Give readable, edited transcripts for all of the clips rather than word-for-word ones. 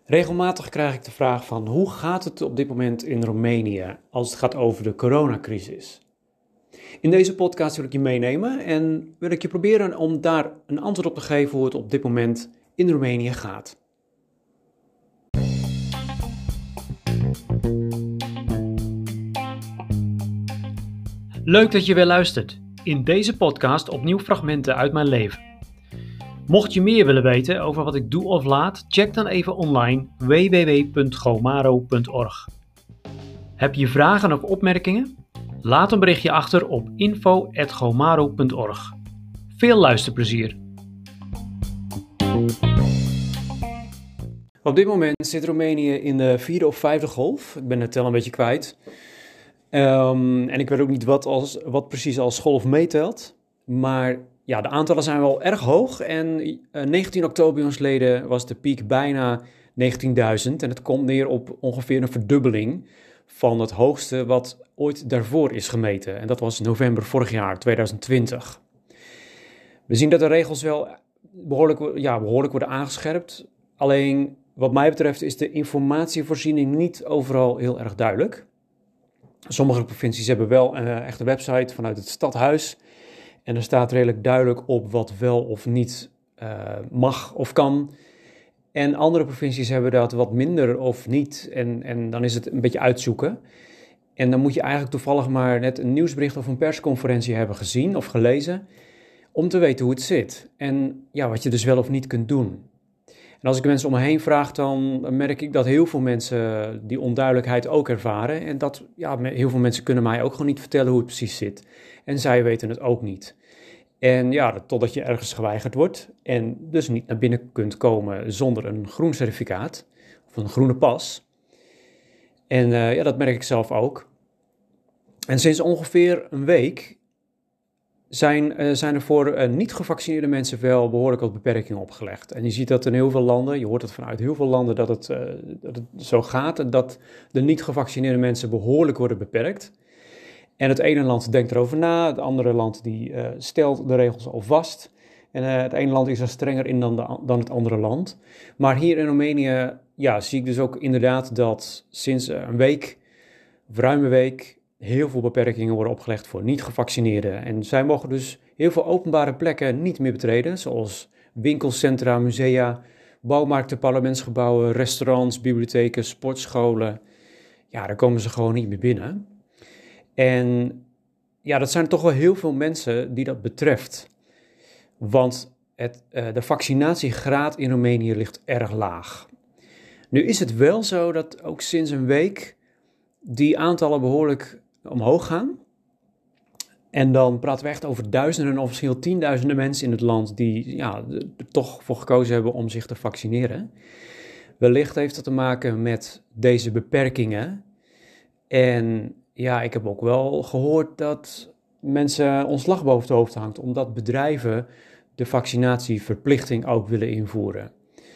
Regelmatig krijg ik de vraag van hoe gaat het op dit moment in Roemenië als het gaat over de coronacrisis? In deze podcast wil ik je meenemen en wil ik je proberen om daar een antwoord op te geven hoe het op dit moment in Roemenië gaat. Leuk dat je weer luistert. In deze podcast opnieuw fragmenten uit mijn leven. Mocht je meer willen weten over wat ik doe of laat, check dan even online www.gomaro.org. Heb je vragen of opmerkingen? Laat een berichtje achter op info@gomaro.org. Veel luisterplezier. Op dit moment zit Roemenië in de 4e of 5e golf. Ik ben het tel een beetje kwijt. En ik weet ook niet wat precies als golf meetelt. Maar ja, de aantallen zijn wel erg hoog. En 19 oktober jongsleden was de piek bijna 19.000. En het komt neer op ongeveer een verdubbeling van het hoogste wat ooit daarvoor is gemeten. En dat was november vorig jaar, 2020. We zien dat de regels wel behoorlijk worden aangescherpt. Alleen wat mij betreft is de informatievoorziening niet overal heel erg duidelijk. Sommige provincies hebben wel echt een website vanuit het stadhuis. En er staat redelijk duidelijk op wat wel of niet mag of kan. En andere provincies hebben dat wat minder of niet. En dan is het een beetje uitzoeken. En dan moet je eigenlijk toevallig maar net een nieuwsbericht of een persconferentie hebben gezien of gelezen. Om te weten hoe het zit. En ja, wat je dus wel of niet kunt doen. En als ik mensen om me heen vraag, dan merk ik dat heel veel mensen die onduidelijkheid ook ervaren. En dat heel veel mensen kunnen mij ook gewoon niet vertellen hoe het precies zit. En zij weten het ook niet. En ja, totdat je ergens geweigerd wordt en dus niet naar binnen kunt komen zonder een groen certificaat of een groene pas. En dat merk ik zelf ook. En sinds ongeveer een week zijn er voor niet gevaccineerde mensen wel behoorlijk wat beperkingen opgelegd. En je ziet dat in heel veel landen, je hoort het vanuit heel veel landen dat het zo gaat, dat de niet gevaccineerde mensen behoorlijk worden beperkt. En het ene land denkt erover na, het andere land die stelt de regels al vast. En het ene land is er strenger in dan het andere land. Maar hier in Roemenië zie ik dus ook inderdaad dat sinds een week, of ruime week, heel veel beperkingen worden opgelegd voor niet-gevaccineerden. En zij mogen dus heel veel openbare plekken niet meer betreden, zoals winkelcentra, musea, bouwmarkten, parlementsgebouwen, restaurants, bibliotheken, sportscholen. Ja, daar komen ze gewoon niet meer binnen. En ja, dat zijn toch wel heel veel mensen die dat betreft. Want de vaccinatiegraad in Roemenië ligt erg laag. Nu is het wel zo dat ook sinds een week die aantallen behoorlijk omhoog gaan. En dan praten we echt over duizenden of misschien wel tienduizenden mensen in het land die er toch voor gekozen hebben om zich te vaccineren. Wellicht heeft dat te maken met deze beperkingen. En ja, ik heb ook wel gehoord dat mensen ontslag boven het hoofd hangt, omdat bedrijven de vaccinatieverplichting ook willen invoeren.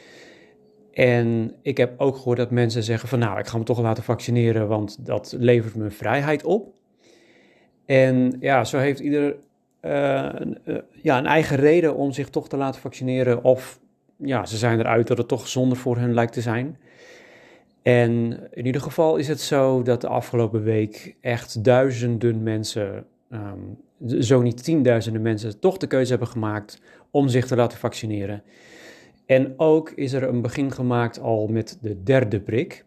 En ik heb ook gehoord dat mensen zeggen van ik ga me toch laten vaccineren, want dat levert me vrijheid op. En ja, zo heeft ieder een eigen reden om zich toch te laten vaccineren. Of ze zijn eruit dat het toch gezonder voor hen lijkt te zijn. En in ieder geval is het zo dat de afgelopen week echt duizenden mensen, zo niet tienduizenden mensen, toch de keuze hebben gemaakt om zich te laten vaccineren. En ook is er een begin gemaakt al met de 3e prik.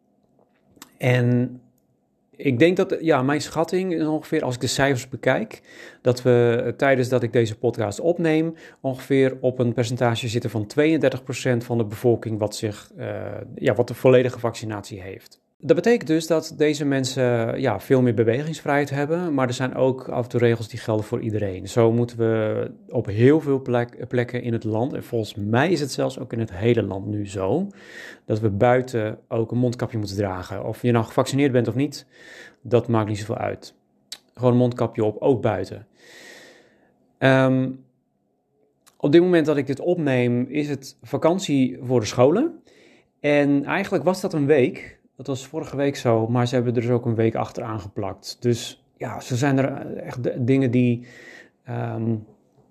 En ik denk dat, mijn schatting is ongeveer, als ik de cijfers bekijk, dat we tijdens dat ik deze podcast opneem, ongeveer op een percentage zitten van 32% van de bevolking wat de volledige vaccinatie heeft. Dat betekent dus dat deze mensen veel meer bewegingsvrijheid hebben, maar er zijn ook af en toe regels die gelden voor iedereen. Zo moeten we op heel veel plekken in het land, en volgens mij is het zelfs ook in het hele land nu zo, dat we buiten ook een mondkapje moeten dragen. Of je nou gevaccineerd bent of niet, dat maakt niet zoveel uit. Gewoon een mondkapje op, ook buiten. Op dit moment dat ik dit opneem, is het vakantie voor de scholen. En eigenlijk was dat een week. Dat was vorige week zo, maar ze hebben er dus ook een week achteraan geplakt. Dus ja, zo zijn er echt dingen die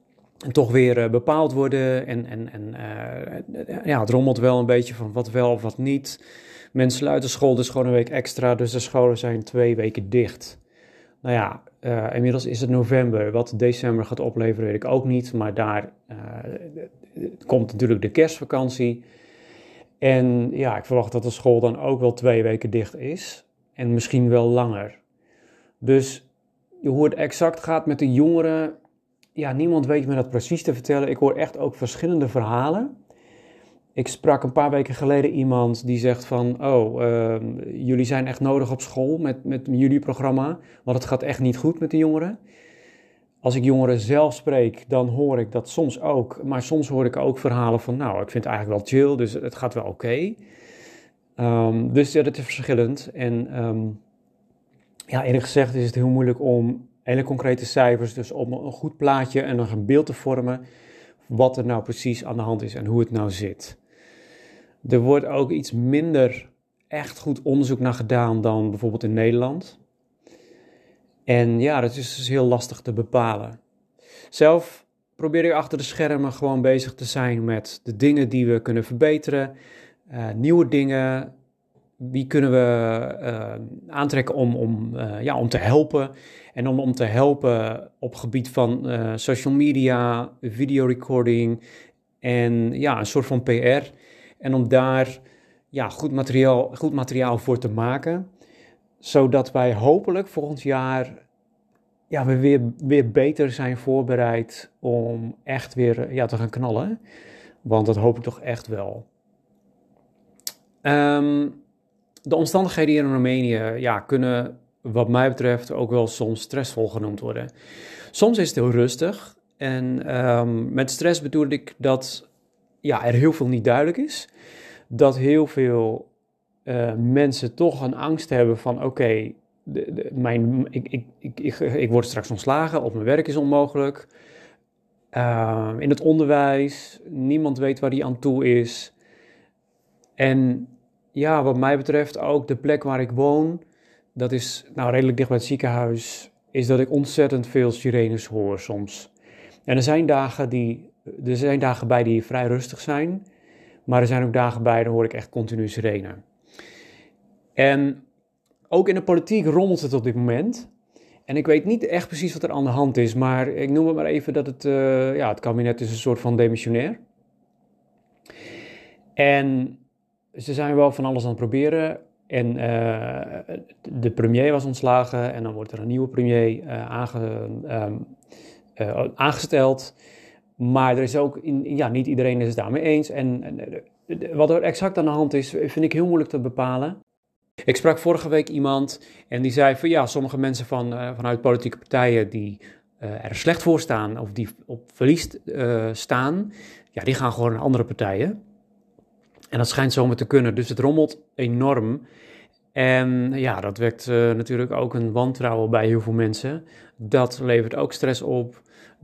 toch weer bepaald worden. Ja, het rommelt wel een beetje van wat wel of wat niet. Mensen sluiten school, dus gewoon een week extra. Dus de scholen zijn 2 weken dicht. Nou ja, inmiddels is het november. Wat december gaat opleveren, weet ik ook niet. Maar daar komt natuurlijk de kerstvakantie. En ja, ik verwacht dat de school dan ook wel 2 weken dicht is. En misschien wel langer. Dus hoe het exact gaat met de jongeren, ja, niemand weet me dat precies te vertellen. Ik hoor echt ook verschillende verhalen. Ik sprak een paar weken geleden iemand die zegt van, jullie zijn echt nodig op school met jullie programma, want het gaat echt niet goed met de jongeren. Als ik jongeren zelf spreek, dan hoor ik dat soms ook, maar soms hoor ik ook verhalen van, nou, ik vind het eigenlijk wel chill, dus het gaat wel oké. Dus ja, dat is verschillend. En ja, eerlijk gezegd is het heel moeilijk om hele concrete cijfers, dus om een goed plaatje en nog een beeld te vormen wat er nou precies aan de hand is en hoe het nou zit. Er wordt ook iets minder echt goed onderzoek naar gedaan dan bijvoorbeeld in Nederland. En ja, dat is dus heel lastig te bepalen. Zelf probeer ik achter de schermen gewoon bezig te zijn met de dingen die we kunnen verbeteren, nieuwe dingen. Wie kunnen we aantrekken om te helpen? En om te helpen op het gebied van social media, videorecording en ja, een soort van PR. En om daar ja, goed materiaal voor te maken. Zodat wij hopelijk volgend jaar ja, we weer beter zijn voorbereid om echt weer te gaan knallen. Want dat hoop ik toch echt wel. De omstandigheden hier in Roemenië kunnen wat mij betreft ook wel soms stressvol genoemd worden. Soms is het heel rustig en met stress bedoel ik dat er heel veel niet duidelijk is. Dat heel veel mensen toch een angst hebben van ik word straks ontslagen of mijn werk is onmogelijk. In het onderwijs, niemand weet waar die aan toe is. En ja, wat mij betreft ook de plek waar ik woon, dat is nou redelijk dicht bij het ziekenhuis, is dat ik ontzettend veel sirenes hoor soms. En er zijn dagen bij die vrij rustig zijn, maar er zijn ook dagen bij, dan hoor ik echt continu sirene. En ook in de politiek rommelt het op dit moment. En ik weet niet echt precies wat er aan de hand is, maar ik noem het maar even dat het kabinet is een soort van demissionair. En ze zijn wel van alles aan het proberen. En de premier was ontslagen en dan wordt er een nieuwe premier aangesteld. Maar er is ook, niet iedereen is het daarmee eens. En wat er exact aan de hand is, vind ik heel moeilijk te bepalen. Ik sprak vorige week iemand en die zei van ja, sommige mensen vanuit politieke partijen die er slecht voor staan of die op verlies staan, ja, die gaan gewoon naar andere partijen. En dat schijnt zomaar te kunnen, dus het rommelt enorm. En ja, dat wekt natuurlijk ook een wantrouwen bij heel veel mensen. Dat levert ook stress op.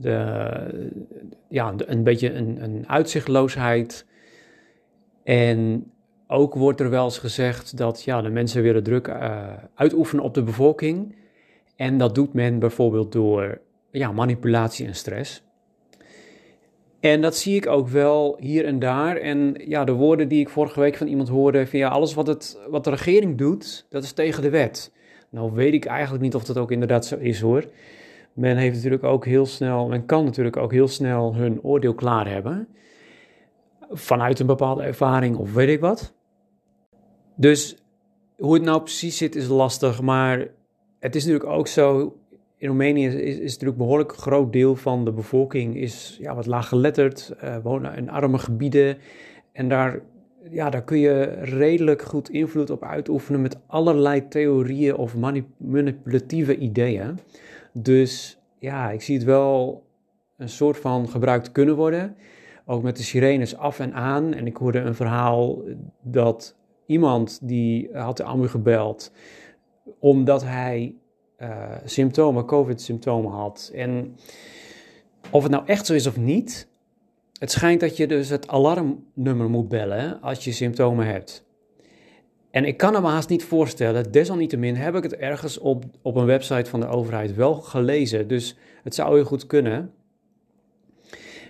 Een beetje een uitzichtloosheid. En ook wordt er wel eens gezegd dat de mensen willen druk uitoefenen op de bevolking. En dat doet men bijvoorbeeld door manipulatie en stress. En dat zie ik ook wel hier en daar. En ja, de woorden die ik vorige week van iemand hoorde, van alles wat de regering doet, dat is tegen de wet. Nou weet ik eigenlijk niet of dat ook inderdaad zo is hoor. Men kan natuurlijk ook heel snel hun oordeel klaar hebben. Vanuit een bepaalde ervaring of weet ik wat. Dus hoe het nou precies zit is lastig, maar het is natuurlijk ook zo. In Roemenië is natuurlijk een behoorlijk groot deel van de bevolking is wat laaggeletterd, wonen in arme gebieden. En daar kun je redelijk goed invloed op uitoefenen met allerlei theorieën of manipulatieve ideeën. Dus ja, ik zie het wel een soort van gebruikt kunnen worden. Ook met de sirenes af en aan. En ik hoorde een verhaal dat iemand die had de ambu gebeld omdat hij COVID-symptomen had. En of het nou echt zo is of niet, het schijnt dat je dus het alarmnummer moet bellen als je symptomen hebt. En ik kan me haast niet voorstellen, desalniettemin heb ik het ergens op een website van de overheid wel gelezen. Dus het zou heel goed kunnen.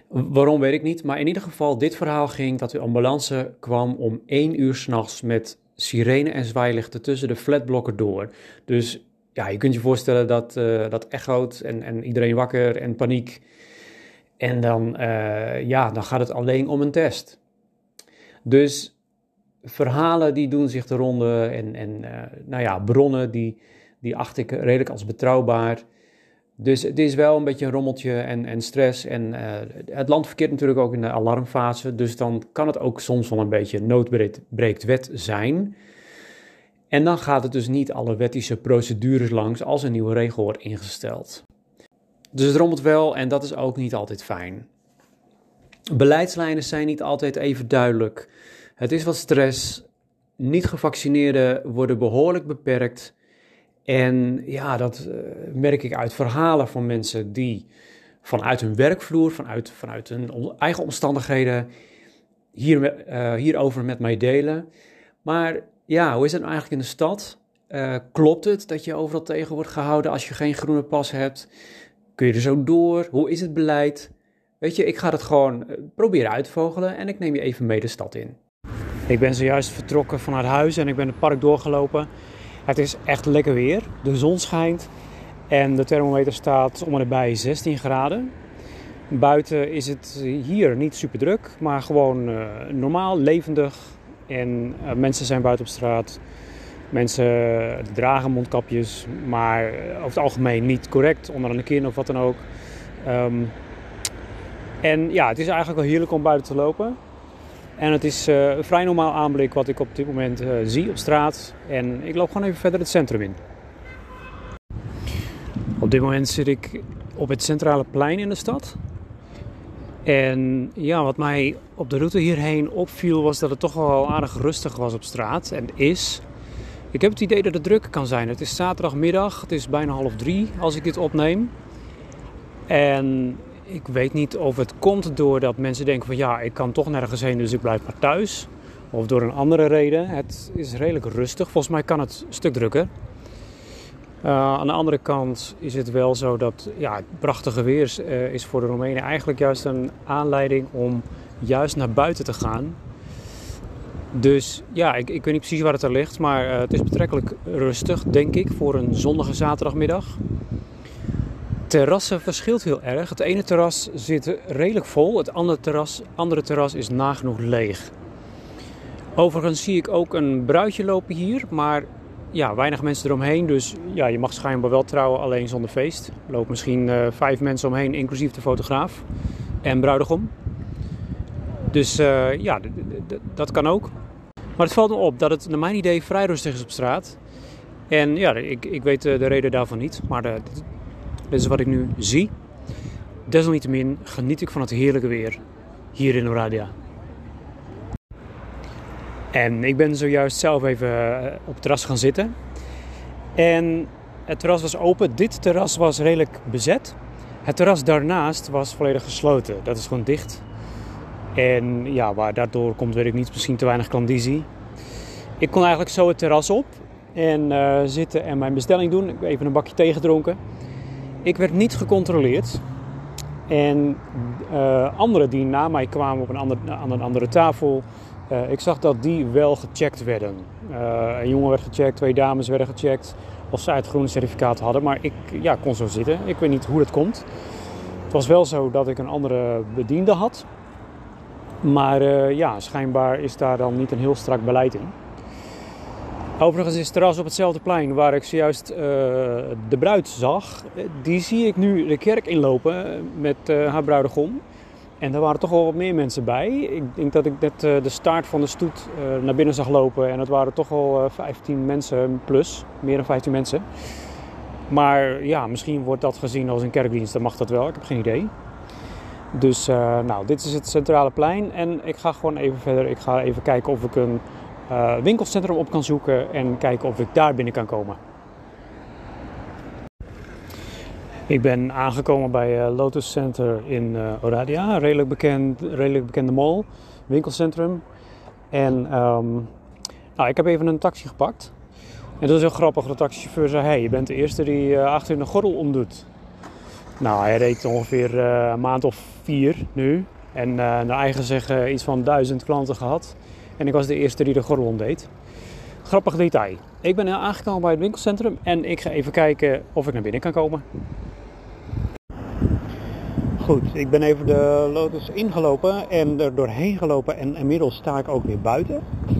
Waarom weet ik niet, maar in ieder geval dit verhaal ging dat de ambulance kwam om 1 uur 's nachts met sirene en zwaailichten tussen de flatblokken door. Dus ja, je kunt je voorstellen dat echoot en iedereen wakker en paniek. En dan gaat het alleen om een test. Dus verhalen die doen zich de ronde en bronnen die acht ik redelijk als betrouwbaar. Dus het is wel een beetje een rommeltje en stress. En het land verkeert natuurlijk ook in de alarmfase. Dus dan kan het ook soms wel een beetje nood breekt wet zijn. En dan gaat het dus niet alle wettische procedures langs als een nieuwe regel wordt ingesteld. Dus het rommelt wel en dat is ook niet altijd fijn. Beleidslijnen zijn niet altijd even duidelijk. Het is wat stress. Niet-gevaccineerden worden behoorlijk beperkt. En ja, dat merk ik uit verhalen van mensen die vanuit hun werkvloer, vanuit hun eigen omstandigheden hierover met mij delen. Maar ja, hoe is het nou eigenlijk in de stad? Klopt het dat je overal tegen wordt gehouden als je geen groene pas hebt? Kun je er zo door? Hoe is het beleid? Weet je, ik ga het gewoon proberen uitvogelen en ik neem je even mee de stad in. Ik ben zojuist vertrokken vanuit huis en ik ben het park doorgelopen. Het is echt lekker weer. De zon schijnt en de thermometer staat om en nabij 16 graden. Buiten is het hier niet super druk, maar gewoon normaal, levendig. En mensen zijn buiten op straat. Mensen dragen mondkapjes, maar over het algemeen niet correct, onder een kin of wat dan ook. En ja, het is eigenlijk wel heerlijk om buiten te lopen. En het is een vrij normaal aanblik wat ik op dit moment zie op straat. En ik loop gewoon even verder het centrum in. Op dit moment zit ik op het centrale plein in de stad. En ja, wat mij op de route hierheen opviel was dat het toch wel aardig rustig was op straat. En is. Ik heb het idee dat het druk kan zijn. Het is zaterdagmiddag, het is bijna 2:30 als ik dit opneem. En ik weet niet of het komt doordat mensen denken van ja, ik kan toch nergens heen, dus ik blijf maar thuis. Of door een andere reden. Het is redelijk rustig. Volgens mij kan het een stuk drukker. Aan de andere kant is het wel zo dat het prachtige weer is voor de Roemenen eigenlijk juist een aanleiding om juist naar buiten te gaan. Dus ja, ik weet niet precies waar het aan ligt, maar het is betrekkelijk rustig, denk ik, voor een zonnige zaterdagmiddag. Terrassen verschilt heel erg. Het ene terras zit redelijk vol, het andere terras is nagenoeg leeg. Overigens zie ik ook een bruidje lopen hier, maar ja, weinig mensen eromheen. Dus ja, je mag schijnbaar wel trouwen, alleen zonder feest. Er lopen misschien 5 mensen omheen, inclusief de fotograaf en bruidegom. Dus dat kan ook. Maar het valt me op dat het naar mijn idee vrij rustig is op straat. En ja, ik weet de reden daarvan niet, maar dit is wat ik nu zie. Desalniettemin geniet ik van het heerlijke weer hier in Oradea. En ik ben zojuist zelf even op het terras gaan zitten. En het terras was open. Dit terras was redelijk bezet. Het terras daarnaast was volledig gesloten. Dat is gewoon dicht. En ja, waar daardoor komt weet ik niet. Misschien te weinig klandizie. Ik kon eigenlijk zo het terras op en zitten en mijn bestelling doen. Ik heb even een bakje thee gedronken. Ik werd niet gecontroleerd. En anderen die na mij kwamen op een andere tafel, ik zag dat die wel gecheckt werden. Een jongen werd gecheckt, 2 dames werden gecheckt of ze het groene certificaat hadden. Maar ik kon zo zitten. Ik weet niet hoe dat komt. Het was wel zo dat ik een andere bediende had. Maar schijnbaar is daar dan niet een heel strak beleid in. Overigens is het terras op hetzelfde plein waar ik zojuist de bruid zag. Die zie ik nu de kerk inlopen met haar bruidegom. En er waren toch wel wat meer mensen bij. Ik denk dat ik net de staart van de stoet naar binnen zag lopen. En het waren toch wel 15 mensen plus. Meer dan 15 mensen. Maar ja, misschien wordt dat gezien als een kerkdienst. Dan mag dat wel. Ik heb geen idee. Dus dit is het centrale plein. En ik ga gewoon even verder. Ik ga even kijken of ik een winkelcentrum op kan zoeken. En kijken of ik daar binnen kan komen. Ik ben aangekomen bij Lotus Center in Oradea. Een redelijk bekende mall. Winkelcentrum. En ik heb even een taxi gepakt. En dat is heel grappig. De taxichauffeur zei, hey, je bent de eerste die achter een gordel omdoet. Nou, hij reed ongeveer een maand of 4 nu. En naar eigen zeggen iets van 1000 klanten gehad. En ik was de eerste die de gordel om deed. Grappig detail. Ik ben aangekomen bij het winkelcentrum en ik ga even kijken of ik naar binnen kan komen. Goed, ik ben even de Lotus ingelopen en er doorheen gelopen en inmiddels sta ik ook weer buiten.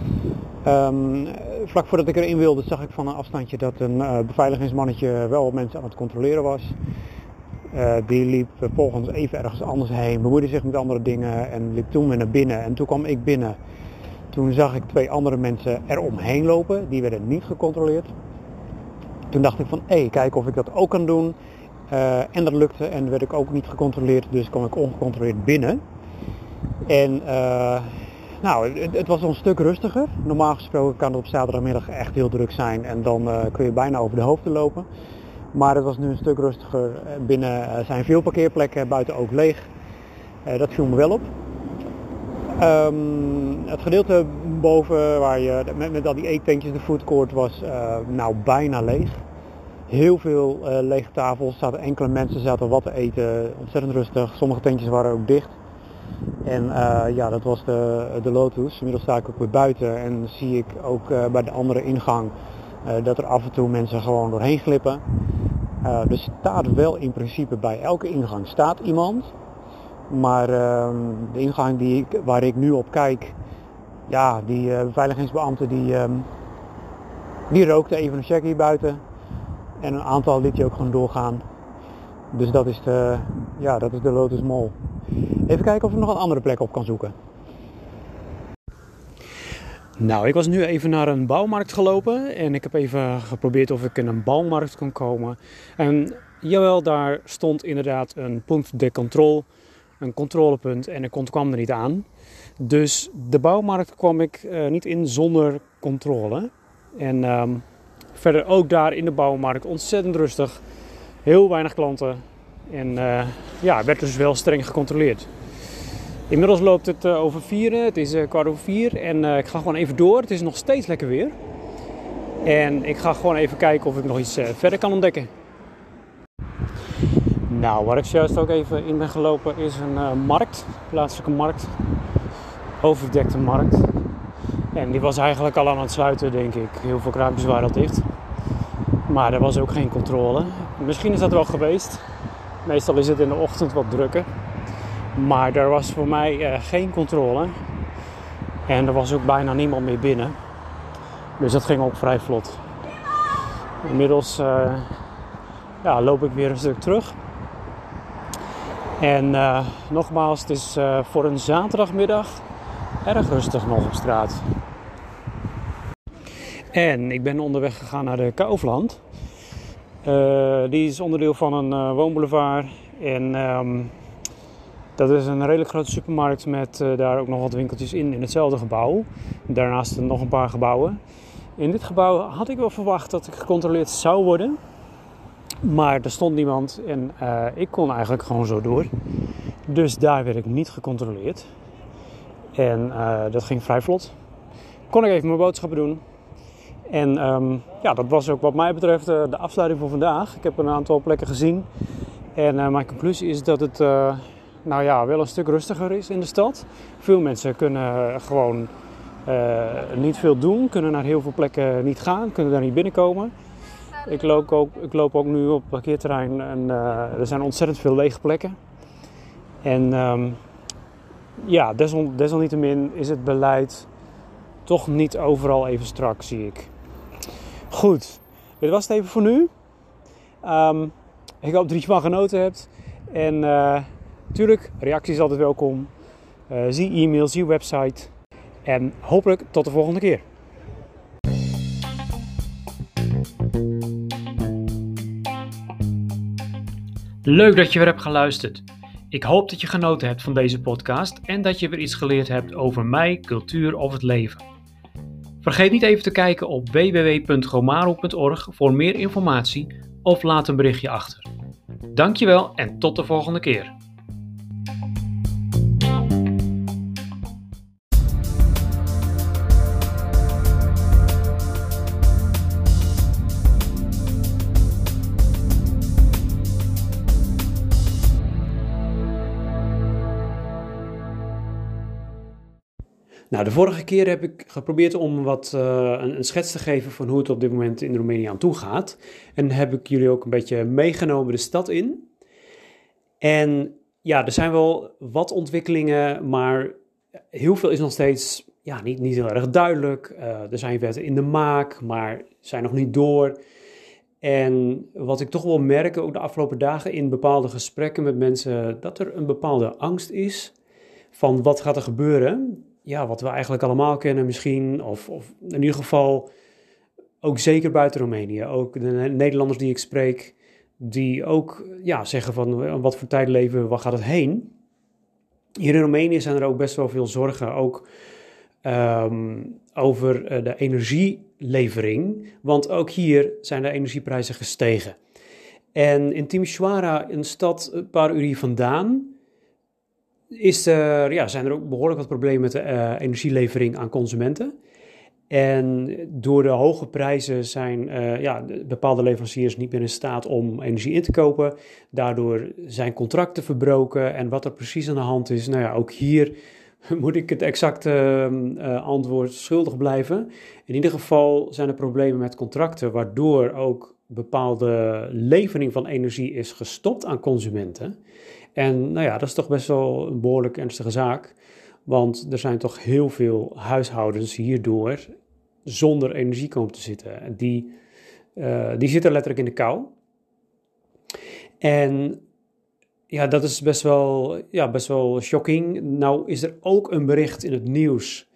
Vlak voordat ik erin wilde zag ik van een afstandje dat een beveiligingsmannetje wel mensen aan het controleren was. Die liep vervolgens even ergens anders heen, bemoeide zich met andere dingen en liep toen weer naar binnen. En toen kwam ik binnen. Toen zag ik 2 andere mensen eromheen lopen, die werden niet gecontroleerd. Toen dacht ik van, kijken of ik dat ook kan doen. En dat lukte en werd ik ook niet gecontroleerd, dus kwam ik ongecontroleerd binnen. En het was al een stuk rustiger. Normaal gesproken kan het op zaterdagmiddag echt heel druk zijn en dan kun je bijna over de hoofden lopen. Maar het was nu een stuk rustiger. Binnen zijn veel parkeerplekken, buiten ook leeg. Dat viel me wel op. Het gedeelte boven waar je met al die eettentjes, de foodcourt, was bijna leeg. Heel veel lege tafels, zaten enkele mensen zaten wat te eten, ontzettend rustig. Sommige tentjes waren ook dicht. En dat was de Lotus. Inmiddels sta ik ook weer buiten en zie ik ook bij de andere ingang dat er af en toe mensen gewoon doorheen glippen. Er staat wel in principe bij elke ingang staat iemand. Maar de ingang waar ik nu op kijk, die beveiligingsbeambte die rookte even een checkie buiten. En een aantal liet je ook gewoon doorgaan. Dus dat is de Lotus Mall. Even kijken of ik nog een andere plek op kan zoeken. Nou, ik was nu even naar een bouwmarkt gelopen en ik heb even geprobeerd of ik in een bouwmarkt kon komen. En jawel, daar stond inderdaad een punt de controle, een controlepunt en ik kwam er niet aan. Dus de bouwmarkt kwam ik niet in zonder controle. En verder ook daar in de bouwmarkt ontzettend rustig, heel weinig klanten en werd dus wel streng gecontroleerd. Inmiddels loopt het over 4, het is 4:15 en ik ga gewoon even door. Het is nog steeds lekker weer. En ik ga gewoon even kijken of ik nog iets verder kan ontdekken. Nou, waar ik zojuist ook even in ben gelopen is een markt, plaatselijke markt, overdekte markt. En die was eigenlijk al aan het sluiten, denk ik. Heel veel kraampjes waren al dicht. Maar er was ook geen controle. Misschien is dat wel geweest. Meestal is het in de ochtend wat drukker. Maar er was voor mij geen controle. En er was ook bijna niemand meer binnen. Dus dat ging ook vrij vlot. Inmiddels loop ik weer een stuk terug. En nogmaals, het is voor een zaterdagmiddag erg rustig nog op straat. En ik ben onderweg gegaan naar de Kaufland. Die is onderdeel van een woonboulevard. En dat is een redelijk grote supermarkt met daar ook nog wat winkeltjes in hetzelfde gebouw. Daarnaast nog een paar gebouwen. In dit gebouw had ik wel verwacht dat ik gecontroleerd zou worden. Maar er stond niemand en ik kon eigenlijk gewoon zo door. Dus daar werd ik niet gecontroleerd. En dat ging vrij vlot. Kon ik even mijn boodschappen doen. En dat was ook wat mij betreft de afsluiting voor vandaag. Ik heb een aantal plekken gezien. En mijn conclusie is dat het wel een stuk rustiger is in de stad. Veel mensen kunnen gewoon niet veel doen. Kunnen naar heel veel plekken niet gaan. Kunnen daar niet binnenkomen. Ik loop ook nu op het parkeerterrein. En er zijn ontzettend veel lege plekken. En desalniettemin is het beleid toch niet overal even strak, zie ik. Goed, dit was het even voor nu. Ik hoop dat je van genoten hebt. En natuurlijk, reacties altijd welkom. Zie e-mail, zie website. En hopelijk tot de volgende keer. Leuk dat je weer hebt geluisterd. Ik hoop dat je genoten hebt van deze podcast en dat je weer iets geleerd hebt over mij, cultuur of het leven. Vergeet niet even te kijken op www.gomaru.org voor meer informatie of laat een berichtje achter. Dankjewel en tot de volgende keer. Nou, de vorige keer heb ik geprobeerd om een schets te geven van hoe het op dit moment in Roemenië aan toe gaat. En heb ik jullie ook een beetje meegenomen de stad in. En ja, er zijn wel wat ontwikkelingen, maar heel veel is nog steeds niet heel erg duidelijk. Er zijn wetten in de maak, maar zijn nog niet door. En wat ik toch wel merk, ook de afgelopen dagen in bepaalde gesprekken met mensen, dat er een bepaalde angst is van wat gaat er gebeuren. Ja, wat we eigenlijk allemaal kennen misschien, of in ieder geval ook zeker buiten Roemenië. Ook de Nederlanders die ik spreek, die ook zeggen van wat voor tijd leven we, waar gaat het heen? Hier in Roemenië zijn er ook best wel veel zorgen, ook over de energielevering, want ook hier zijn de energieprijzen gestegen. En in Timișoara, een stad een paar uur hier vandaan, zijn er ook behoorlijk wat problemen met de energielevering aan consumenten. En door de hoge prijzen zijn bepaalde leveranciers niet meer in staat om energie in te kopen. Daardoor zijn contracten verbroken. En wat er precies aan de hand is, ook hier moet ik het exacte antwoord schuldig blijven. In ieder geval zijn er problemen met contracten, waardoor ook bepaalde levering van energie is gestopt aan consumenten. En dat is toch best wel een behoorlijk ernstige zaak. Want er zijn toch heel veel huishoudens hierdoor zonder energie komen te zitten. Die zitten letterlijk in de kou. En dat is best wel shocking. Nou is er ook een bericht in het nieuws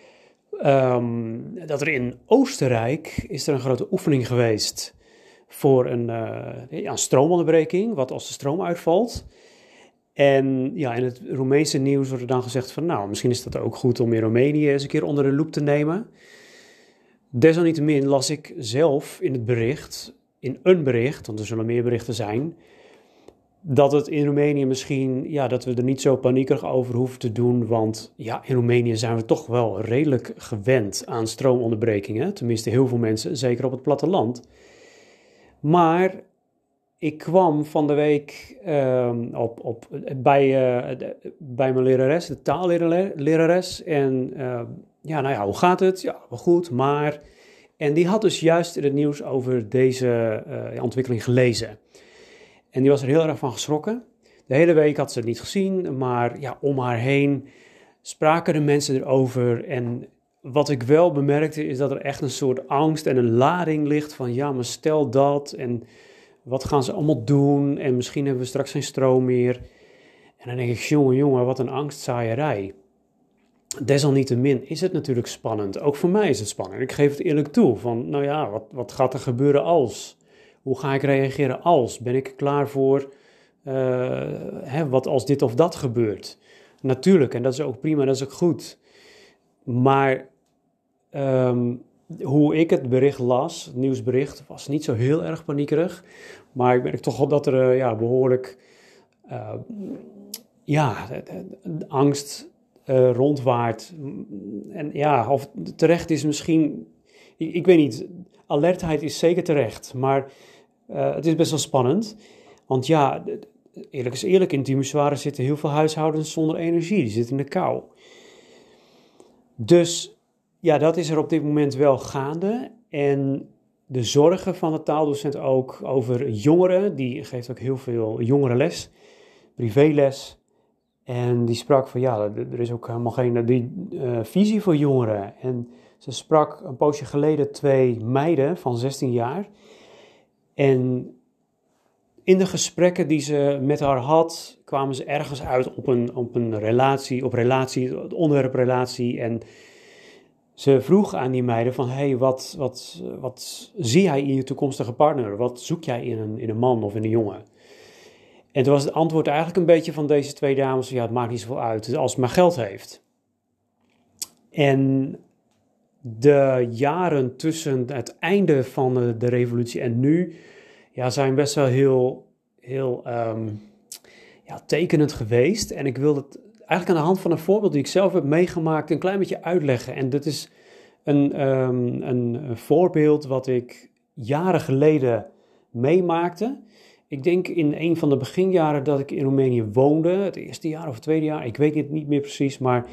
dat er in Oostenrijk is er een grote oefening geweest voor een stroomonderbreking, wat als de stroom uitvalt. En in het Roemeense nieuws wordt er dan gezegd van misschien is dat ook goed om in Roemenië eens een keer onder de loep te nemen. Desalniettemin las ik zelf in een bericht, want er zullen meer berichten zijn, dat het in Roemenië misschien, dat we er niet zo paniekerig over hoeven te doen, want in Roemenië zijn we toch wel redelijk gewend aan stroomonderbrekingen, tenminste heel veel mensen, zeker op het platteland. Maar ik kwam van de week bij mijn lerares, de taallerares. En hoe gaat het? Ja, wel goed, maar... En die had dus juist in het nieuws over deze ontwikkeling gelezen. En die was er heel erg van geschrokken. De hele week had ze het niet gezien, maar om haar heen spraken de mensen erover. En wat ik wel bemerkte is dat er echt een soort angst en een lading ligt van maar stel dat en... Wat gaan ze allemaal doen? En misschien hebben we straks geen stroom meer. En dan denk ik, jongen, wat een angstzaaierij. Desalniettemin is het natuurlijk spannend. Ook voor mij is het spannend. Ik geef het eerlijk toe. Van, wat gaat er gebeuren als? Hoe ga ik reageren als? Ben ik er klaar voor? Wat als dit of dat gebeurt? Natuurlijk, en dat is ook prima, dat is ook goed. Maar... hoe ik het bericht las, het nieuwsbericht, was niet zo heel erg paniekerig. Maar ik merk toch wel dat er behoorlijk angst rondwaart. En of terecht is misschien, ik weet niet, alertheid is zeker terecht. Maar het is best wel spannend. Want eerlijk is eerlijk, in Timișoara zitten heel veel huishoudens zonder energie. Die zitten in de kou. Dus... dat is er op dit moment wel gaande. En de zorgen van de taaldocent ook over jongeren. Die geeft ook heel veel jongerenles, privéles. En die sprak van er is ook helemaal geen visie voor jongeren. En ze sprak een poosje geleden 2 meiden van 16 jaar. En in de gesprekken die ze met haar had, kwamen ze ergens uit op een relatie, het onderwerp relatie. En ze vroeg aan die meiden van, wat zie jij in je toekomstige partner? Wat zoek jij in een man of in een jongen? En toen was het antwoord eigenlijk een beetje van deze 2 dames, het maakt niet zoveel uit, als het maar geld heeft. En de jaren tussen het einde van de revolutie en nu, zijn best wel heel tekenend geweest. En ik wil het eigenlijk aan de hand van een voorbeeld die ik zelf heb meegemaakt een klein beetje uitleggen. En dit is een voorbeeld wat ik jaren geleden meemaakte. Ik denk in een van de beginjaren dat ik in Roemenië woonde, het eerste jaar of het tweede jaar, ik weet het niet meer precies, maar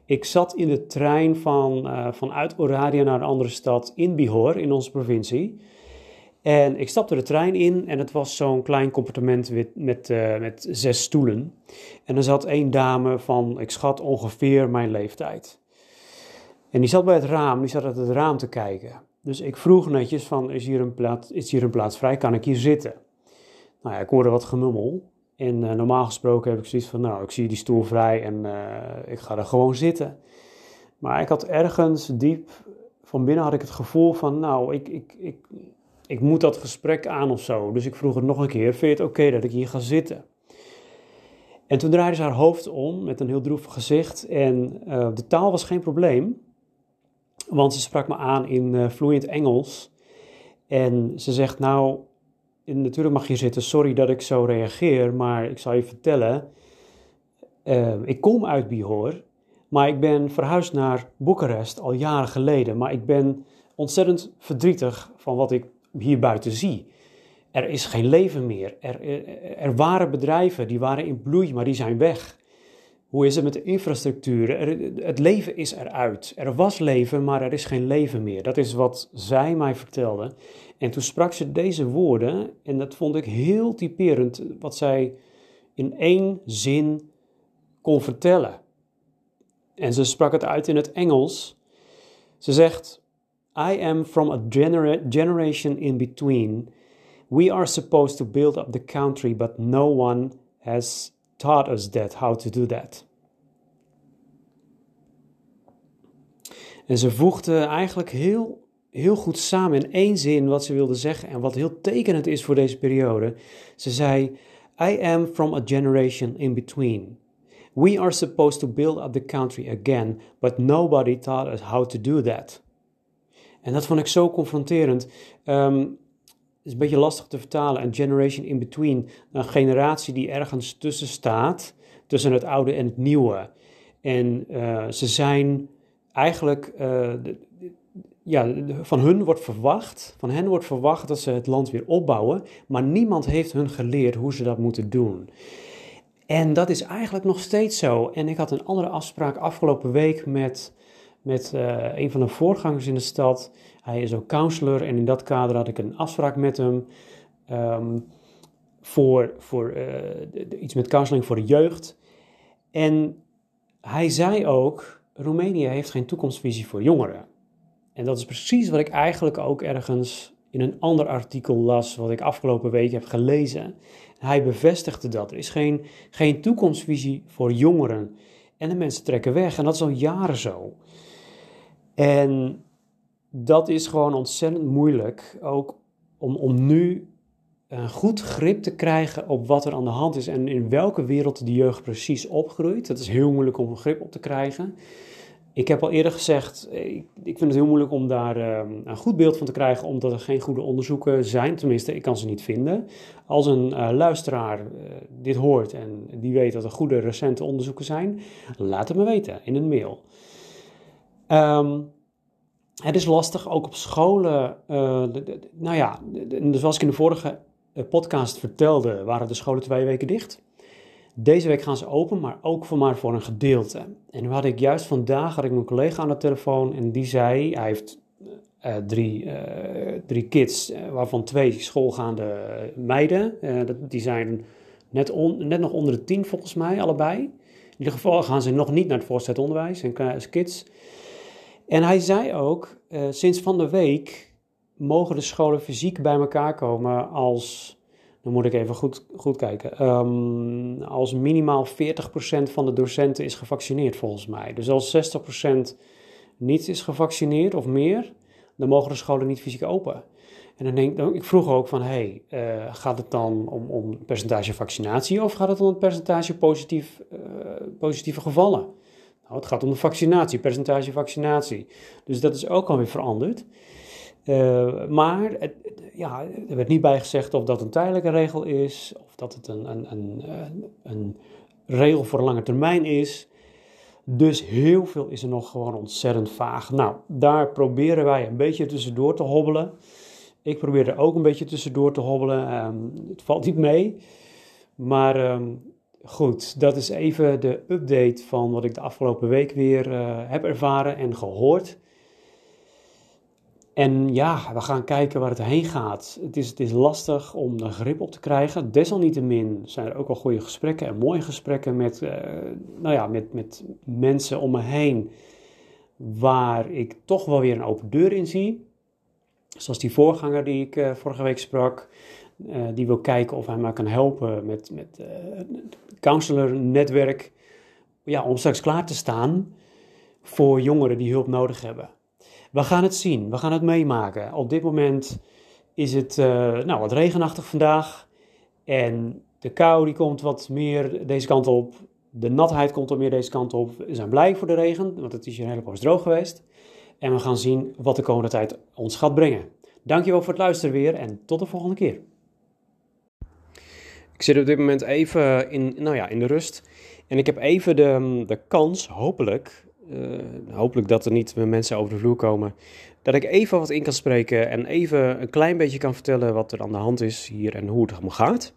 Ik zat in de trein vanuit Oradea naar een andere stad in Bihor, in onze provincie. En ik stapte de trein in en het was zo'n klein compartiment met 6 stoelen. En er zat 1 dame van, ik schat ongeveer mijn leeftijd. En die zat bij het raam, die zat uit het raam te kijken. Dus ik vroeg netjes van, is hier een plaats vrij, kan ik hier zitten? Nou ja, ik hoorde wat gemummel. En normaal gesproken heb ik zoiets van, nou, ik zie die stoel vrij en ik ga er gewoon zitten. Maar ik had ergens diep, van binnen had ik het gevoel van, nou, ik moet dat gesprek aan of zo. Dus ik vroeg het nog een keer, vind je het oké dat ik hier ga zitten? En toen draaide ze haar hoofd om met een heel droevig gezicht. En de taal was geen probleem, want ze sprak me aan in vloeiend Engels. En ze zegt, nou, natuurlijk mag je zitten, sorry dat ik zo reageer, maar ik zal je vertellen, ik kom uit Bihor, maar ik ben verhuisd naar Boekarest al jaren geleden. Maar ik ben ontzettend verdrietig van wat ik hier buiten zie. Er is geen leven meer. Er waren bedrijven, die waren in bloei, maar die zijn weg. Hoe is het met de infrastructuur? Het leven is eruit. Er was leven, maar er is geen leven meer. Dat is wat zij mij vertelde. En toen sprak ze deze woorden, en dat vond ik heel typerend, wat zij in 1 zin kon vertellen. En ze sprak het uit in het Engels. Ze zegt, I am from a generation in between. We are supposed to build up the country, but no one has taught us how to do that. En ze voegde eigenlijk heel goed samen in 1 zin wat ze wilde zeggen en wat heel tekenend is voor deze periode. Ze zei, I am from a generation in between. We are supposed to build up the country again, but nobody taught us how to do that. En dat vond ik zo confronterend. Het is een beetje lastig te vertalen. Een generation in between. Een generatie die ergens tussen staat. Tussen het oude en het nieuwe. En ze zijn eigenlijk... van hen wordt verwacht dat ze het land weer opbouwen. Maar niemand heeft hun geleerd hoe ze dat moeten doen. En dat is eigenlijk nog steeds zo. En ik had een andere afspraak afgelopen week met een van de voorgangers in de stad. Hij is ook counselor en in dat kader had ik een afspraak met hem voor iets met counseling voor de jeugd. En hij zei ook, Roemenië heeft geen toekomstvisie voor jongeren. En dat is precies wat ik eigenlijk ook ergens in een ander artikel las, wat ik afgelopen week heb gelezen. Hij bevestigde dat. Er is geen toekomstvisie voor jongeren. En de mensen trekken weg. En dat is al jaren zo. En dat is gewoon ontzettend moeilijk. Ook om nu een goed grip te krijgen op wat er aan de hand is. En in welke wereld de jeugd precies opgroeit. Dat is heel moeilijk om een grip op te krijgen. Ik heb al eerder gezegd, ik vind het heel moeilijk om daar een goed beeld van te krijgen, omdat er geen goede onderzoeken zijn. Tenminste, ik kan ze niet vinden. Als een luisteraar dit hoort en die weet dat er goede recente onderzoeken zijn, laat het me weten in een mail. Het is lastig, ook op scholen. Zoals ik in de vorige podcast vertelde, waren de scholen 2 weken dicht. Deze week gaan ze open, maar ook maar voor een gedeelte. En nu had ik juist vandaag mijn collega aan de telefoon en die zei, hij heeft 3 kids, waarvan 2 schoolgaande meiden. Die zijn net nog onder de 10 volgens mij, allebei. In ieder geval gaan ze nog niet naar het voortgezet onderwijs en kids. En hij zei ook, sinds van de week mogen de scholen fysiek bij elkaar komen als... Dan moet ik even goed kijken. Als minimaal 40% van de docenten is gevaccineerd volgens mij. Dus als 60% niet is gevaccineerd of meer, dan mogen de scholen niet fysiek open. En dan ik vroeg ook van, gaat het dan om percentage vaccinatie of gaat het om het percentage positieve gevallen? Nou, het gaat om de vaccinatie, percentage vaccinatie. Dus dat is ook alweer veranderd. Maar er werd niet bij gezegd of dat een tijdelijke regel is, of dat het een regel voor een lange termijn is. Dus heel veel is er nog gewoon ontzettend vaag. Nou, daar proberen wij een beetje tussendoor te hobbelen. Ik probeer er ook een beetje tussendoor te hobbelen. Het valt niet mee. Maar goed, dat is even de update van wat ik de afgelopen week weer heb ervaren en gehoord. En ja, we gaan kijken waar het heen gaat. Het is lastig om de grip op te krijgen. Desalniettemin zijn er ook wel goede gesprekken en mooie gesprekken met mensen om me heen, waar ik toch wel weer een open deur in zie. Zoals die voorganger die ik vorige week sprak, die wil kijken of hij mij kan helpen met het counselor-netwerk, ja, om straks klaar te staan voor jongeren die hulp nodig hebben. We gaan het zien, we gaan het meemaken. Op dit moment is het wat regenachtig vandaag en de kou die komt wat meer deze kant op. De natheid komt wat meer deze kant op. We zijn blij voor de regen, want het is hier een hele poos droog geweest. En we gaan zien wat de komende tijd ons gaat brengen. Dankjewel voor het luisteren weer en tot de volgende keer. Ik zit op dit moment even in de rust. En ik heb even de kans, hopelijk dat er niet meer mensen over de vloer komen, dat ik even wat in kan spreken en even een klein beetje kan vertellen wat er aan de hand is hier en hoe het allemaal gaat.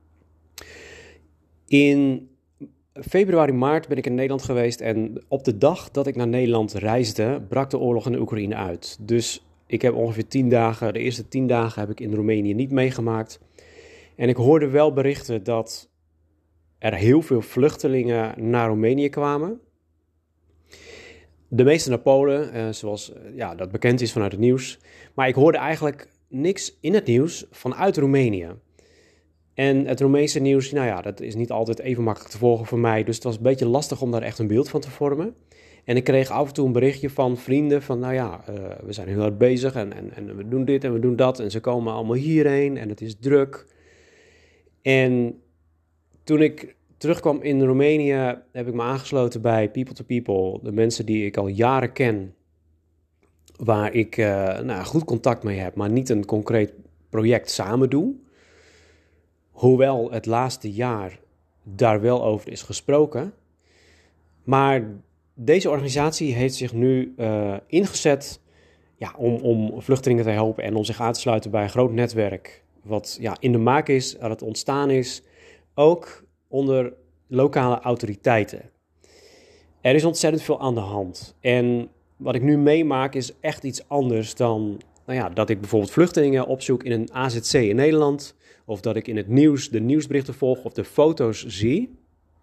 In februari, maart ben ik in Nederland geweest en op de dag dat ik naar Nederland reisde, brak de oorlog in de Oekraïne uit. Dus ik heb ongeveer 10 dagen, de eerste 10 dagen heb ik in Roemenië niet meegemaakt. En ik hoorde wel berichten dat er heel veel vluchtelingen naar Roemenië kwamen. De meeste naar Polen, zoals dat bekend is vanuit het nieuws. Maar ik hoorde eigenlijk niks in het nieuws vanuit Roemenië. En het Roemeense nieuws, dat is niet altijd even makkelijk te volgen voor mij. Dus het was een beetje lastig om daar echt een beeld van te vormen. En ik kreeg af en toe een berichtje van vrienden van, we zijn heel hard bezig en we doen dit en we doen dat. En ze komen allemaal hierheen en het is druk. En toen ik terugkwam in Roemenië, heb ik me aangesloten bij People to People. De mensen die ik al jaren ken, waar ik goed contact mee heb, maar niet een concreet project samen doe. Hoewel het laatste jaar daar wel over is gesproken. Maar deze organisatie heeft zich nu ingezet om vluchtelingen te helpen en om zich aan te sluiten bij een groot netwerk wat in de maak is, aan het ontstaan is, ook onder lokale autoriteiten. Er is ontzettend veel aan de hand. En wat ik nu meemaak is echt iets anders dan dat ik bijvoorbeeld vluchtelingen opzoek in een AZC in Nederland, of dat ik in het nieuws de nieuwsberichten volg of de foto's zie.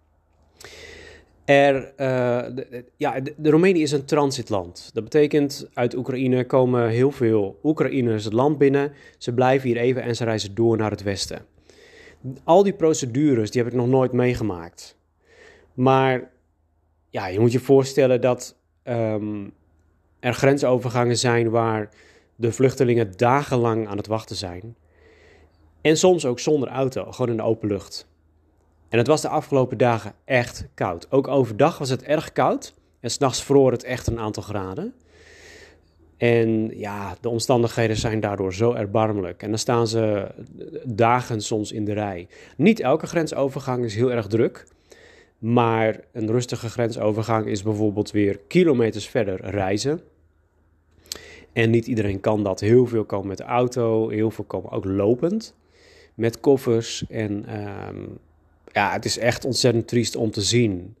Roemenië is een transitland. Dat betekent, uit Oekraïne komen heel veel Oekraïners het land binnen. Ze blijven hier even en ze reizen door naar het westen. Al die procedures, die heb ik nog nooit meegemaakt. Maar je moet je voorstellen dat er grensovergangen zijn waar de vluchtelingen dagenlang aan het wachten zijn. En soms ook zonder auto, gewoon in de open lucht. En het was de afgelopen dagen echt koud. Ook overdag was het erg koud. En 's nachts vroor het echt een aantal graden. En de omstandigheden zijn daardoor zo erbarmelijk. En dan staan ze dagen soms in de rij. Niet elke grensovergang is heel erg druk. Maar een rustige grensovergang is bijvoorbeeld weer kilometers verder reizen. En niet iedereen kan dat. Heel veel komen met de auto. Heel veel komen ook lopend. Met koffers. En het is echt ontzettend triest om te zien.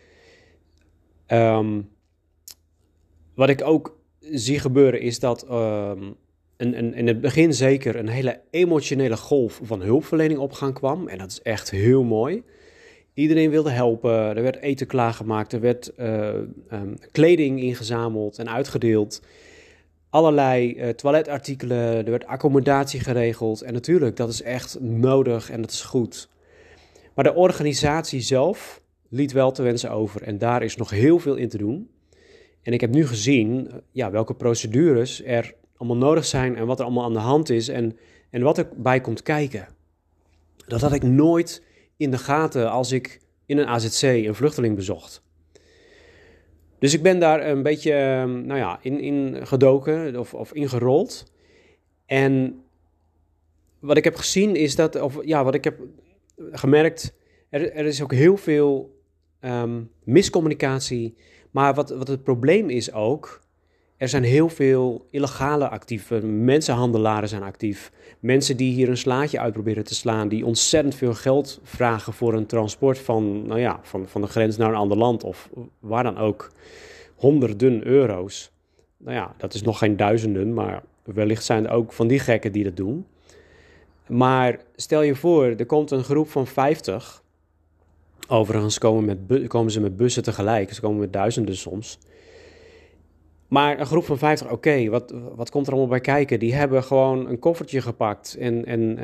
Wat ik ook zie gebeuren is dat in het begin zeker een hele emotionele golf van hulpverlening op gang kwam. En dat is echt heel mooi. Iedereen wilde helpen. Er werd eten klaargemaakt. Er werd kleding ingezameld en uitgedeeld. Allerlei toiletartikelen. Er werd accommodatie geregeld. En natuurlijk, dat is echt nodig en dat is goed. Maar de organisatie zelf liet wel te wensen over. En daar is nog heel veel in te doen. En ik heb nu gezien welke procedures er allemaal nodig zijn en wat er allemaal aan de hand is en wat erbij komt kijken. Dat had ik nooit in de gaten als ik in een AZC een vluchteling bezocht. Dus ik ben daar een beetje in gedoken of ingerold. En wat ik heb gezien is dat, wat ik heb gemerkt, er is ook heel veel miscommunicatie. Maar wat het probleem is ook, er zijn heel veel illegale actieve mensenhandelaren zijn actief. Mensen die hier een slaatje uit proberen te slaan, die ontzettend veel geld vragen voor een transport van de grens naar een ander land of waar dan ook. Honderden euro's. Nou ja, dat is nog geen duizenden, maar wellicht zijn er ook van die gekken die dat doen. Maar stel je voor, er komt een groep van 50. Overigens komen ze met bussen tegelijk. Ze komen met duizenden soms. Maar een groep van 50, oké, wat komt er allemaal bij kijken? Die hebben gewoon een koffertje gepakt en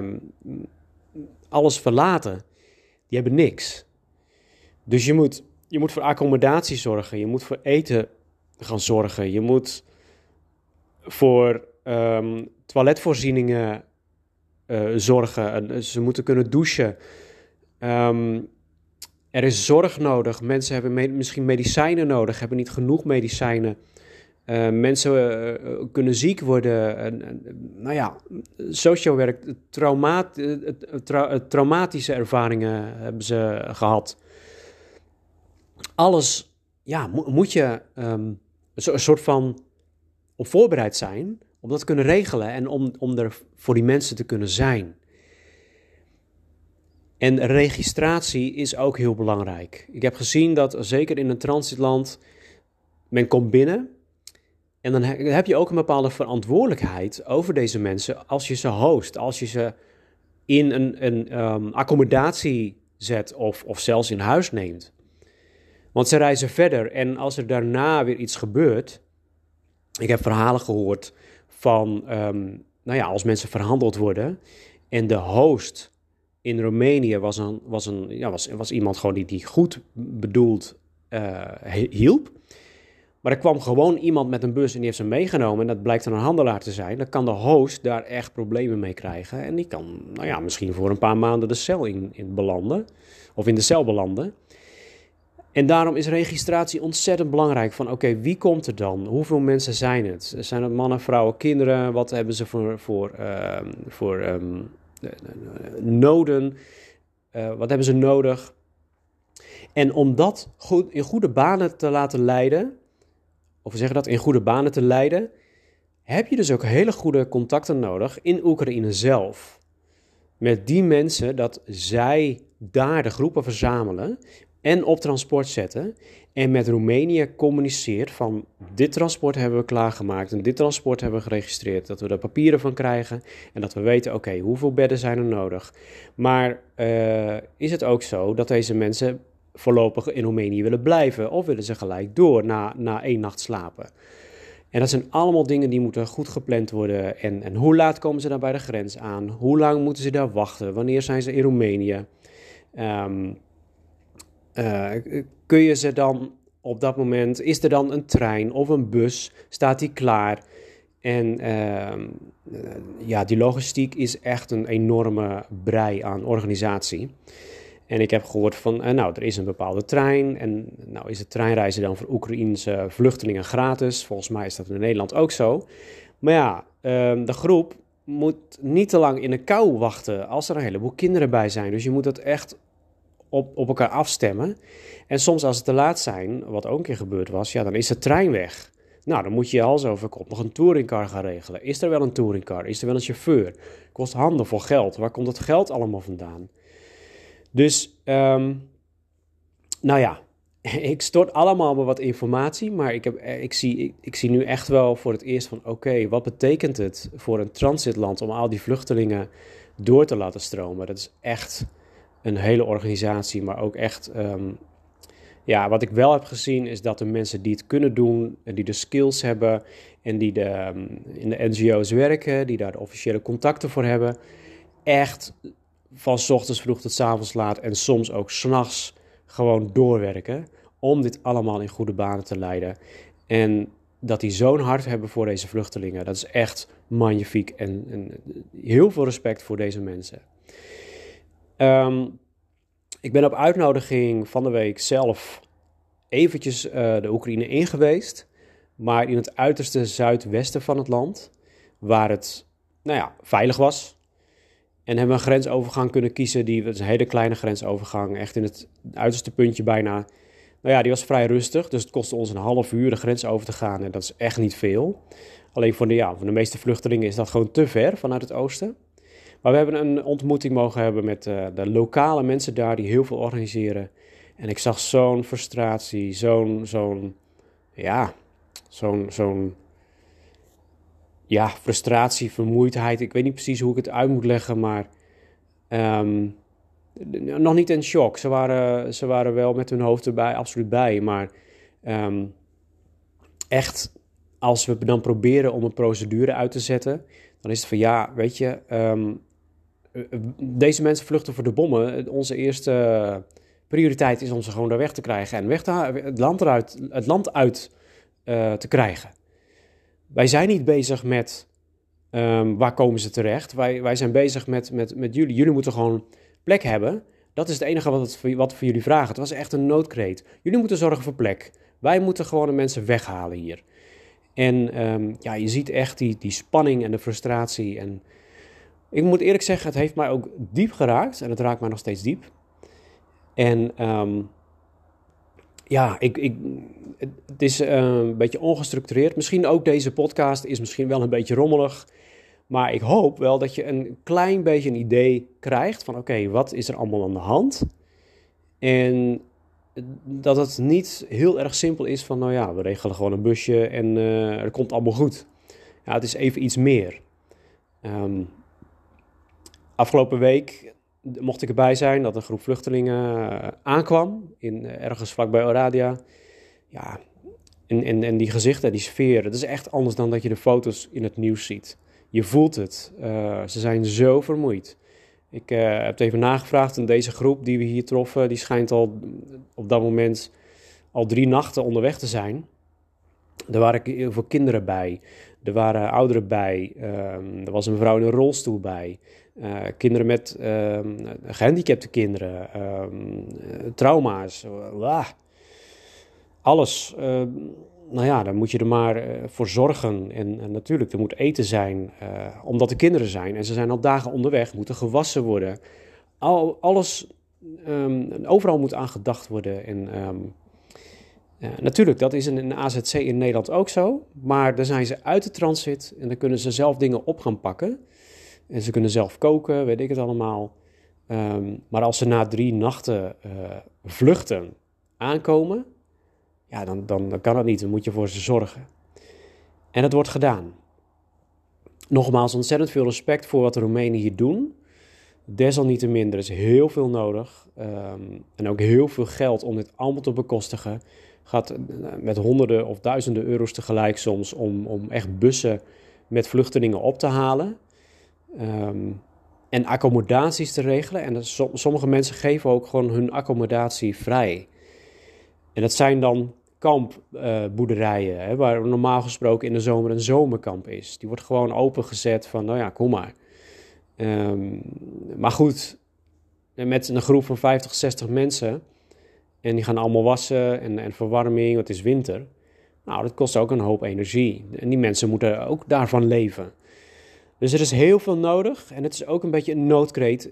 alles verlaten. Die hebben niks. Dus je moet voor accommodatie zorgen. Je moet voor eten gaan zorgen. Je moet voor toiletvoorzieningen zorgen. Ze moeten kunnen douchen. Er is zorg nodig. Mensen hebben misschien medicijnen nodig, hebben niet genoeg medicijnen. Mensen kunnen ziek worden. Sociaal werk, traumatische ervaringen hebben ze gehad. Alles, moet je een soort van op voorbereid zijn om dat te kunnen regelen en om er voor die mensen te kunnen zijn. En registratie is ook heel belangrijk. Ik heb gezien dat zeker in een transitland, men komt binnen en dan heb je ook een bepaalde verantwoordelijkheid over deze mensen als je ze host, als je ze in een accommodatie zet of zelfs in huis neemt. Want ze reizen verder en als er daarna weer iets gebeurt, ik heb verhalen gehoord van, als mensen verhandeld worden en de host in Roemenië was iemand gewoon die goed bedoeld hielp. Maar er kwam gewoon iemand met een bus en die heeft ze meegenomen en dat blijkt dan een handelaar te zijn. Dan kan de host daar echt problemen mee krijgen en die kan misschien voor een paar maanden de cel in belanden of in de cel belanden. En daarom is registratie ontzettend belangrijk. Van oké, wie komt er dan? Hoeveel mensen zijn het? Zijn het mannen, vrouwen, kinderen? Wat hebben ze voor noden? Wat hebben ze nodig? En om dat in goede banen te laten leiden, of we zeggen dat in goede banen te leiden, heb je dus ook hele goede contacten nodig in Oekraïne zelf. Met die mensen dat zij daar de groepen verzamelen en op transport zetten en met Roemenië communiceert van dit transport hebben we klaargemaakt en dit transport hebben we geregistreerd, dat we er papieren van krijgen en dat we weten, oké, hoeveel bedden zijn er nodig. Maar is het ook zo dat deze mensen voorlopig in Roemenië willen blijven of willen ze gelijk door na 1 nacht slapen? En dat zijn allemaal dingen die moeten goed gepland worden. En hoe laat komen ze dan bij de grens aan? Hoe lang moeten ze daar wachten? Wanneer zijn ze in Roemenië? Kun je ze dan op dat moment, is er dan een trein of een bus, staat die klaar? En die logistiek is echt een enorme brei aan organisatie. En ik heb gehoord van, er is een bepaalde trein en nou is het treinreizen dan voor Oekraïense vluchtelingen gratis. Volgens mij is dat in Nederland ook zo. Maar de groep moet niet te lang in de kou wachten als er een heleboel kinderen bij zijn. Dus je moet dat echt op elkaar afstemmen. En soms als het te laat zijn, wat ook een keer gebeurd was, dan is de trein weg. Nou, dan moet je hals over kop nog een touringcar gaan regelen. Is er wel een touringcar? Is er wel een chauffeur? Kost handen voor geld. Waar komt het geld allemaal vandaan? Dus, ik stort allemaal maar wat informatie, maar ik zie nu echt wel voor het eerst van, oké, wat betekent het voor een transitland om al die vluchtelingen door te laten stromen? Dat is echt een hele organisatie, maar ook echt, wat ik wel heb gezien is dat de mensen die het kunnen doen, en die de skills hebben en die in de NGO's werken, die daar de officiële contacten voor hebben, echt van 's ochtends vroeg tot 's avonds laat en soms ook 's nachts gewoon doorwerken om dit allemaal in goede banen te leiden. En dat die zo'n hart hebben voor deze vluchtelingen, dat is echt magnifiek en heel veel respect voor deze mensen. Ik ben op uitnodiging van de week zelf eventjes de Oekraïne in geweest, maar in het uiterste zuidwesten van het land, waar het veilig was. En hebben we een grensovergang kunnen kiezen, dat is een hele kleine grensovergang, echt in het uiterste puntje bijna. Nou ja, die was vrij rustig, dus het kostte ons een half uur de grens over te gaan. En dat is echt niet veel. Alleen voor de meeste vluchtelingen is dat gewoon te ver vanuit het oosten. Maar we hebben een ontmoeting mogen hebben met de lokale mensen daar die heel veel organiseren. En ik zag zo'n frustratie, frustratie, vermoeidheid. Ik weet niet precies hoe ik het uit moet leggen, maar nog niet in shock. Ze waren wel met hun hoofd erbij, absoluut bij. Maar echt, als we dan proberen om een procedure uit te zetten, dan is het van ja, weet je, deze mensen vluchten voor de bommen. Onze eerste prioriteit is om ze gewoon daar weg te krijgen en het land uit te krijgen. Wij zijn niet bezig met waar komen ze terecht. Wij zijn bezig met jullie. Jullie moeten gewoon plek hebben. Dat is het enige wat we voor jullie vragen. Het was echt een noodkreet. Jullie moeten zorgen voor plek. Wij moeten gewoon de mensen weghalen hier. En je ziet echt die spanning en de frustratie. En ik moet eerlijk zeggen, het heeft mij ook diep geraakt. En het raakt mij nog steeds diep. En het is een beetje ongestructureerd. Misschien ook deze podcast is misschien wel een beetje rommelig. Maar ik hoop wel dat je een klein beetje een idee krijgt van oké, wat is er allemaal aan de hand? En dat het niet heel erg simpel is van we regelen gewoon een busje en het komt allemaal goed. Ja, het is even iets meer. Afgelopen week mocht ik erbij zijn dat een groep vluchtelingen aankwam, ergens vlakbij Oradea. Ja, en die gezichten, die sfeer, dat is echt anders dan dat je de foto's in het nieuws ziet. Je voelt het. Ze zijn zo vermoeid. Ik heb het even nagevraagd en deze groep die we hier troffen, die schijnt al op dat moment al 3 nachten onderweg te zijn. Er waren heel veel kinderen bij. Er waren ouderen bij. Er was een mevrouw in een rolstoel bij. Kinderen met gehandicapte kinderen. Trauma's. Alles. Daar moet je er maar voor zorgen. En natuurlijk, er moet eten zijn. Omdat er kinderen zijn. En ze zijn al dagen onderweg. Moeten gewassen worden. Alles. Overal moet aan gedacht worden. En natuurlijk, dat is in een AZC in Nederland ook zo. Maar dan zijn ze uit de transit. En dan kunnen ze zelf dingen op gaan pakken. En ze kunnen zelf koken, weet ik het allemaal. Maar als ze na 3 nachten vluchten aankomen, ja, dan kan dat niet. Dan moet je voor ze zorgen. En dat wordt gedaan. Nogmaals, ontzettend veel respect voor wat de Roemenen hier doen. Desalniettemin, er is heel veel nodig. En ook heel veel geld om dit allemaal te bekostigen. Gaat met honderden of duizenden euro's tegelijk soms om echt bussen met vluchtelingen op te halen. En accommodaties te regelen. En sommige mensen geven ook gewoon hun accommodatie vrij. En dat zijn dan kampboerderijen, waar normaal gesproken in de zomer een zomerkamp is. Die wordt gewoon opengezet van, kom maar. Maar goed, met een groep van 50, 60 mensen. En die gaan allemaal wassen en verwarming, het is winter. Nou, dat kost ook een hoop energie. En die mensen moeten ook daarvan leven. Dus er is heel veel nodig. En het is ook een beetje een noodkreet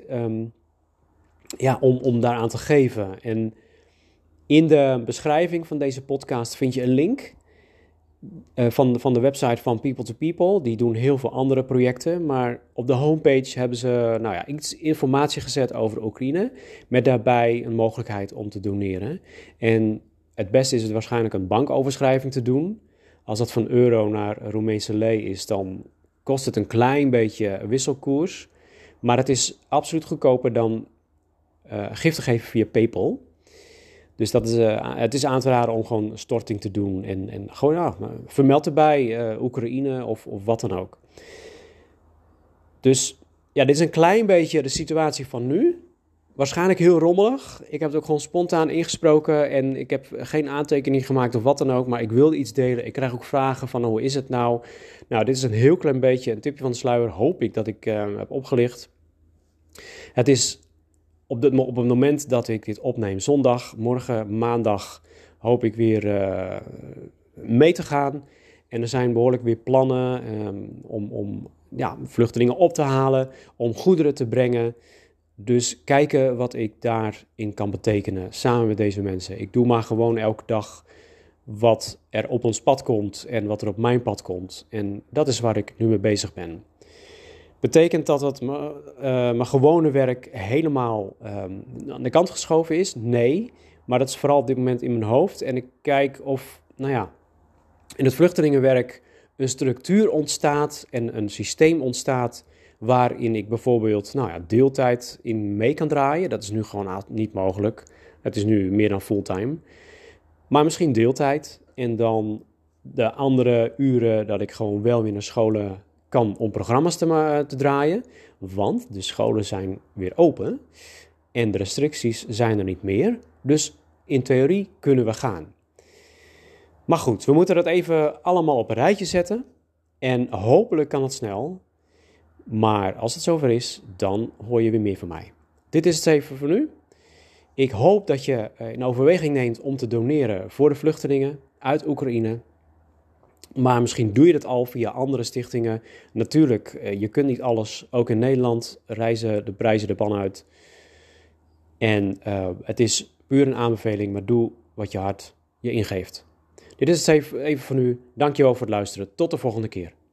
om daaraan te geven. En in de beschrijving van deze podcast vind je een link van de website van People to People. Die doen heel veel andere projecten. Maar op de homepage hebben ze iets informatie gezet over Oekraïne. Met daarbij een mogelijkheid om te doneren. En het beste is het waarschijnlijk een bankoverschrijving te doen. Als dat van euro naar Roemeense lei is, dan kost het een klein beetje wisselkoers. Maar het is absoluut goedkoper dan gif te geven via PayPal. Dus het is aan te raden om gewoon storting te doen. En gewoon, vermeld erbij Oekraïne of wat dan ook. Dus dit is een klein beetje de situatie van nu. Waarschijnlijk heel rommelig. Ik heb het ook gewoon spontaan ingesproken. En ik heb geen aantekening gemaakt of wat dan ook. Maar ik wilde iets delen. Ik krijg ook vragen van hoe is het nou? Nou, dit is een heel klein beetje een tipje van de sluier. Hoop ik dat ik heb opgelicht. Het is op het moment dat ik dit opneem, zondag, morgen, maandag, hoop ik weer mee te gaan. En er zijn behoorlijk weer plannen om vluchtelingen op te halen, om goederen te brengen. Dus kijken wat ik daarin kan betekenen samen met deze mensen. Ik doe maar gewoon elke dag wat er op ons pad komt en wat er op mijn pad komt. En dat is waar ik nu mee bezig ben. Betekent dat het mijn gewone werk helemaal aan de kant geschoven is? Nee, maar dat is vooral op dit moment in mijn hoofd. En ik kijk of, in het vluchtelingenwerk een structuur ontstaat en een systeem ontstaat waarin ik bijvoorbeeld deeltijd in mee kan draaien. Dat is nu gewoon niet mogelijk. Het is nu meer dan fulltime. Maar misschien deeltijd en dan de andere uren dat ik gewoon wel weer naar scholen kan om programma's te draaien. Want de scholen zijn weer open en de restricties zijn er niet meer. Dus in theorie kunnen we gaan. Maar goed, we moeten dat even allemaal op een rijtje zetten. En hopelijk kan het snel. Maar als het zover is, dan hoor je weer meer van mij. Dit is het even voor nu. Ik hoop dat je in overweging neemt om te doneren voor de vluchtelingen uit Oekraïne. Maar misschien doe je dat al via andere stichtingen. Natuurlijk, je kunt niet alles. Ook in Nederland reizen de prijzen de pan uit. En het is puur een aanbeveling, maar doe wat je hart je ingeeft. Dit is het even voor nu. Dankjewel voor het luisteren. Tot de volgende keer.